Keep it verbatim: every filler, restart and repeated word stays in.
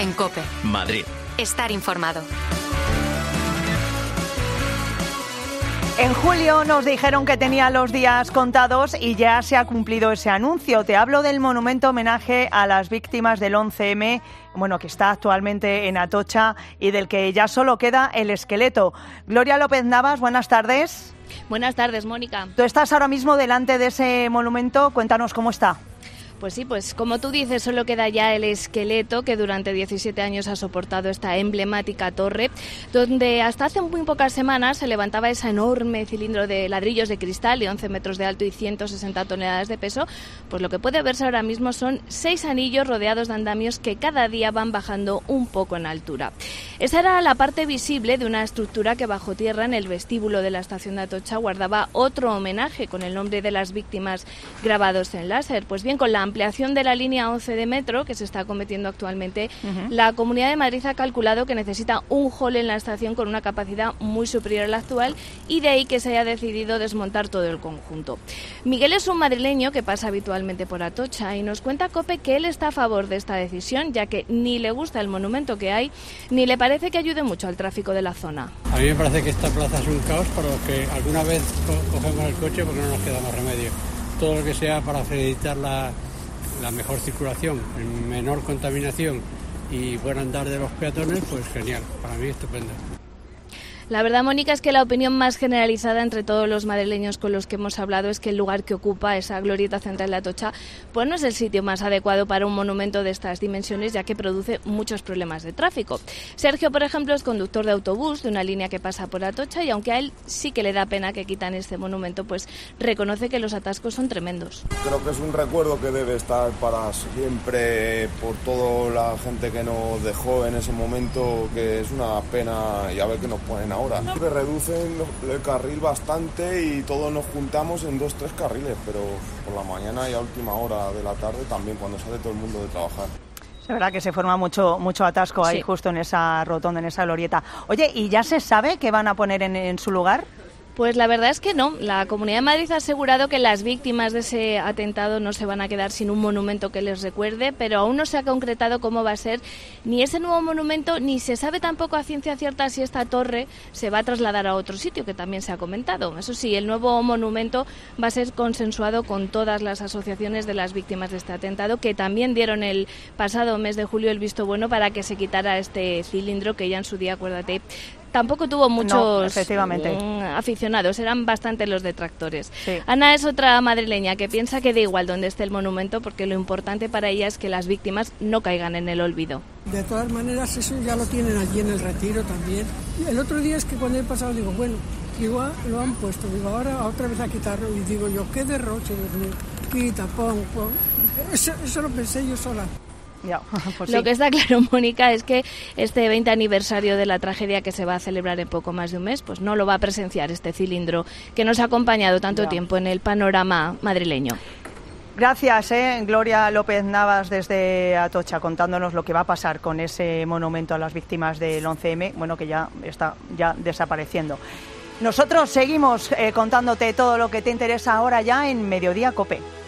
Ahora en COPE. Madrid. Estar informado. En julio nos dijeron que tenía los días contados y ya se ha cumplido ese anuncio. Te hablo del monumento homenaje a las víctimas del once eme, bueno, que está actualmente en Atocha y del que ya solo queda el esqueleto. Gloria López Navas, buenas tardes. Buenas tardes, Mónica. Tú estás ahora mismo delante de ese monumento. Cuéntanos cómo está. Pues sí, pues como tú dices, solo queda ya el esqueleto que durante diecisiete años ha soportado esta emblemática torre, donde hasta hace muy pocas semanas se levantaba ese enorme cilindro de ladrillos de cristal de once metros de alto y ciento sesenta toneladas de peso. Pues lo que puede verse ahora mismo son seis anillos rodeados de andamios que cada día van bajando un poco en altura. Esa era la parte visible de una estructura que bajo tierra en el vestíbulo de la estación de Atocha guardaba otro homenaje con el nombre de las víctimas grabados en láser. Pues bien, con la ampliación de la línea once de metro que se está cometiendo actualmente, uh-huh. la Comunidad de Madrid ha calculado que necesita un hall en la estación con una capacidad muy superior a la actual y de ahí que se haya decidido desmontar todo el conjunto. Miguel es un madrileño que pasa habitualmente por Atocha y nos cuenta COPE que él está a favor de esta decisión, ya que ni le gusta el monumento que hay, ni le parece que ayude mucho al tráfico de la zona. A mí me parece que esta plaza es un caos para los que alguna vez co- cogemos el coche porque no nos queda más remedio. Todo lo que sea para facilitar la la mejor circulación, menor contaminación y buen andar de los peatones, pues genial, para mí estupendo. La verdad, Mónica, es que la opinión más generalizada entre todos los madrileños con los que hemos hablado es que el lugar que ocupa esa glorieta central de Atocha pues no es el sitio más adecuado para un monumento de estas dimensiones, ya que produce muchos problemas de tráfico. Sergio, por ejemplo, es conductor de autobús de una línea que pasa por Atocha y aunque a él sí que le da pena que quitan este monumento, pues reconoce que los atascos son tremendos. Creo que es un recuerdo que debe estar para siempre por toda la gente que nos dejó en ese momento, que es una pena y a ver qué nos ponen ahora. Ahora. Que reducen el carril bastante y todos nos juntamos en dos, tres carriles, pero por la mañana y a última hora de la tarde también, cuando sale todo el mundo de trabajar. Es verdad que se forma mucho mucho atasco ahí, sí, justo en esa rotonda, en esa glorieta. Oye, ¿y ya se sabe qué van a poner en, en su lugar? Pues la verdad es que no. La Comunidad de Madrid ha asegurado que las víctimas de ese atentado no se van a quedar sin un monumento que les recuerde, pero aún no se ha concretado cómo va a ser ni ese nuevo monumento, ni se sabe tampoco a ciencia cierta si esta torre se va a trasladar a otro sitio, que también se ha comentado. Eso sí, el nuevo monumento va a ser consensuado con todas las asociaciones de las víctimas de este atentado, que también dieron el pasado mes de julio el visto bueno para que se quitara este cilindro que ya en su día, acuérdate, tampoco tuvo muchos no, efectivamente. Mm, aficionados, eran bastante los detractores. Sí. Ana es otra madrileña que piensa que da igual donde esté el monumento porque lo importante para ella es que las víctimas no caigan en el olvido. De todas maneras, eso ya lo tienen allí en el Retiro también. El otro día es que cuando he pasado digo, bueno, igual lo han puesto, digo, ahora otra vez a quitarlo y digo yo, qué derroche, Dios mío, quita, pon, pon. Eso, eso lo pensé yo sola. Ya, pues Lo sí. que está claro, Mónica, es que este veinte aniversario de la tragedia que se va a celebrar en poco más de un mes, pues no lo va a presenciar este cilindro que nos ha acompañado tanto Ya. tiempo en el panorama madrileño. Gracias, eh, Gloria López Navas desde Atocha, contándonos lo que va a pasar con ese monumento a las víctimas del once eme, bueno, que ya está ya desapareciendo. Nosotros seguimos eh, contándote todo lo que te interesa ahora ya en Mediodía COPE.